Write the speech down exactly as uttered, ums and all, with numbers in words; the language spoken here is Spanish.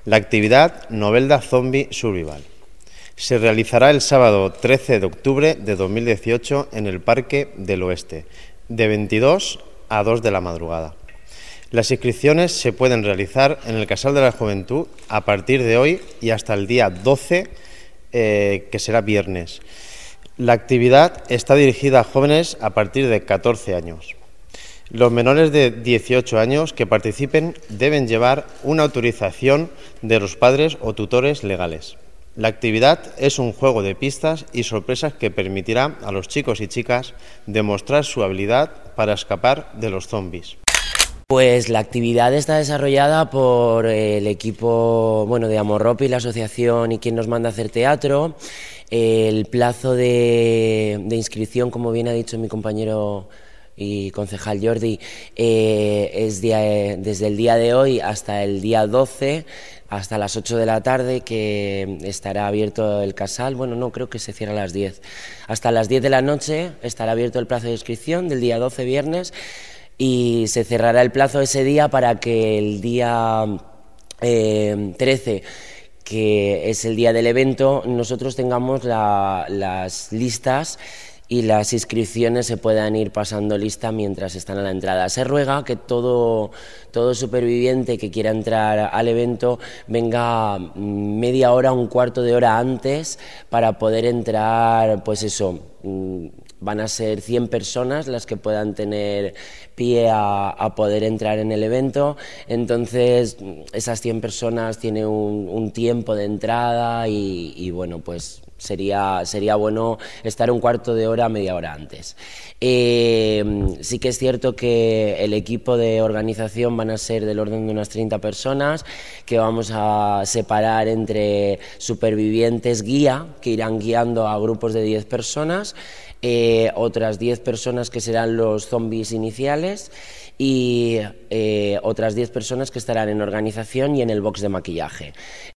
La actividad Novelda Zombie Survival se realizará el sábado trece de octubre de dos mil dieciocho en el Parque del Oeste, de veintidós a dos de la madrugada. Las inscripciones se pueden realizar en el Casal de la Juventud a partir de hoy y hasta el día doce, eh, que será viernes. La actividad está dirigida a jóvenes a partir de catorce años. Los menores de dieciocho años que participen deben llevar una autorización de los padres o tutores legales. La actividad es un juego de pistas y sorpresas que permitirá a los chicos y chicas demostrar su habilidad para escapar de los zombies. Pues la actividad está desarrollada por el equipo bueno, de Amorropi, la asociación y quien nos manda a hacer teatro. El plazo de, de inscripción, como bien ha dicho mi compañero y concejal Jordi, eh, es día, desde el día de hoy hasta el día doce, hasta las ocho de la tarde, que estará abierto el casal. Bueno, no, creo que se cierra a las diez. Hasta las diez de la noche estará abierto el plazo de inscripción del día doce, viernes, y se cerrará el plazo ese día para que el día eh, trece, que es el día del evento, nosotros tengamos la, las listas y las inscripciones se puedan ir pasando lista mientras están a la entrada. Se ruega que todo, todo superviviente que quiera entrar al evento venga media hora, un cuarto de hora antes para poder entrar, pues eso, van a ser cien personas las que puedan tener pie a, a poder entrar en el evento, entonces esas cien personas tienen un, un tiempo de entrada y, y bueno, pues Sería, sería bueno estar un cuarto de hora, media hora antes. Eh, sí que es cierto que el equipo de organización van a ser del orden de unas treinta personas, que vamos a separar entre supervivientes guía, que irán guiando a grupos de diez personas, eh, otras diez personas que serán los zombies iniciales y eh, otras diez personas que estarán en organización y en el box de maquillaje.